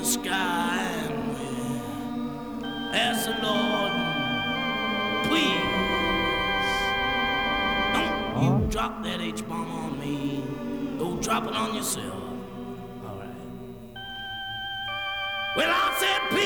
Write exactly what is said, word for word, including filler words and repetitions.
sky and we ask the Lord, please, don't you drop that H-bomb on me. Go drop it on yourself. All right. Well, I said, please.